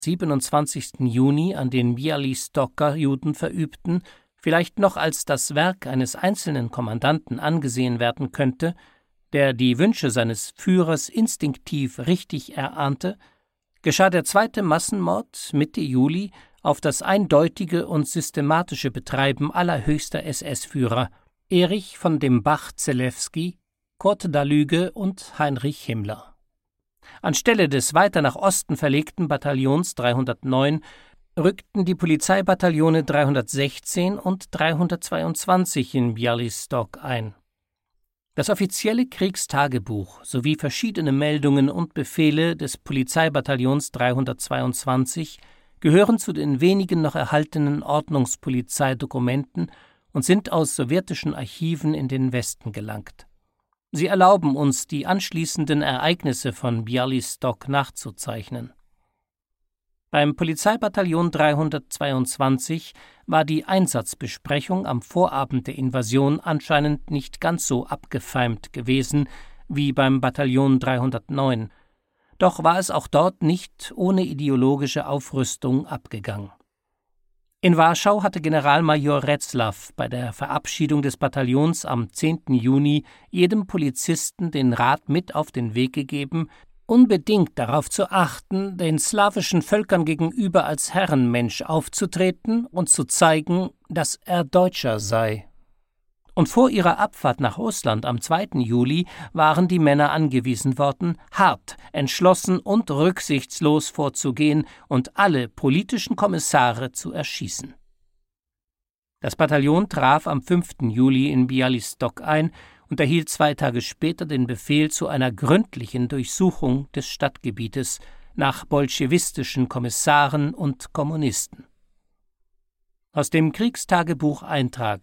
27. Juni an den Bialystoker Juden verübten, vielleicht noch als das Werk eines einzelnen Kommandanten angesehen werden könnte, der die Wünsche seines Führers instinktiv richtig erahnte, geschah der zweite Massenmord Mitte Juli auf das eindeutige und systematische Betreiben allerhöchster SS-Führer Erich von dem Bach-Zelewski, Kurt Dahlüge und Heinrich Himmler. Anstelle des weiter nach Osten verlegten Bataillons 309 rückten die Polizeibataillone 316 und 322 in Bialystok ein. Das offizielle Kriegstagebuch sowie verschiedene Meldungen und Befehle des Polizeibataillons 322 gehören zu den wenigen noch erhaltenen Ordnungspolizeidokumenten und sind aus sowjetischen Archiven in den Westen gelangt. Sie erlauben uns, die anschließenden Ereignisse von Bialystok nachzuzeichnen. Beim Polizeibataillon 322 war die Einsatzbesprechung am Vorabend der Invasion anscheinend nicht ganz so abgefeimt gewesen wie beim Bataillon 309, doch war es auch dort nicht ohne ideologische Aufrüstung abgegangen. In Warschau hatte Generalmajor Retzlaff bei der Verabschiedung des Bataillons am 10. Juni jedem Polizisten den Rat mit auf den Weg gegeben, unbedingt darauf zu achten, den slawischen Völkern gegenüber als Herrenmensch aufzutreten und zu zeigen, dass er Deutscher sei. Und vor ihrer Abfahrt nach Russland am 2. Juli waren die Männer angewiesen worden, hart, entschlossen und rücksichtslos vorzugehen und alle politischen Kommissare zu erschießen. Das Bataillon traf am 5. Juli in Bialystok ein und erhielt 2 Tage später den Befehl zu einer gründlichen Durchsuchung des Stadtgebietes nach bolschewistischen Kommissaren und Kommunisten. Aus dem Kriegstagebucheintrag